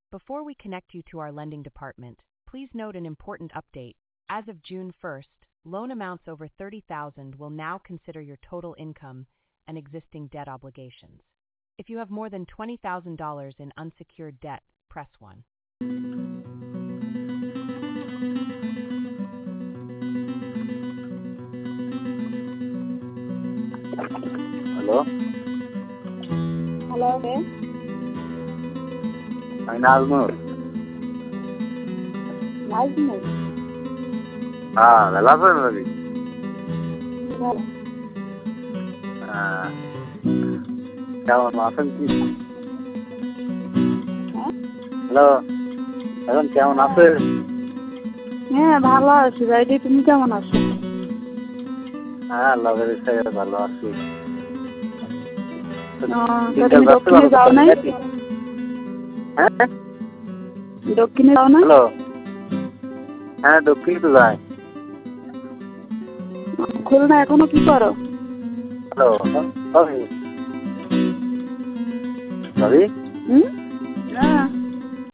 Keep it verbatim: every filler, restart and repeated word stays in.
Before we connect you to our lending department, please note an important update. As of June first, loan amounts over thirty thousand dollars will now consider your total income and existing debt obligations. If you have more than twenty thousand dollars in unsecured debt, press one. Hello? Hello there. I'm Nazmur. Nazmur? Ah, the last one, maybe. No. Ah. কেমন আছেন কি? Hello, এখন কেমন আছেন? হ্যাঁ ভালো আছি ভাইটি, তুমি কেমন আছো? হ্যাঁ আল্লাহর ইচ্ছায় ভালো আছি। তুমি দক্ষিণে যাও নাই? হ্যাঁ দক্ষিণে যাও না? হ্যালো, হ্যাঁ দক্ষিণে তো যাই। খুলনা এখনো কি করো? হ্যালো, সরি সরি হুম? না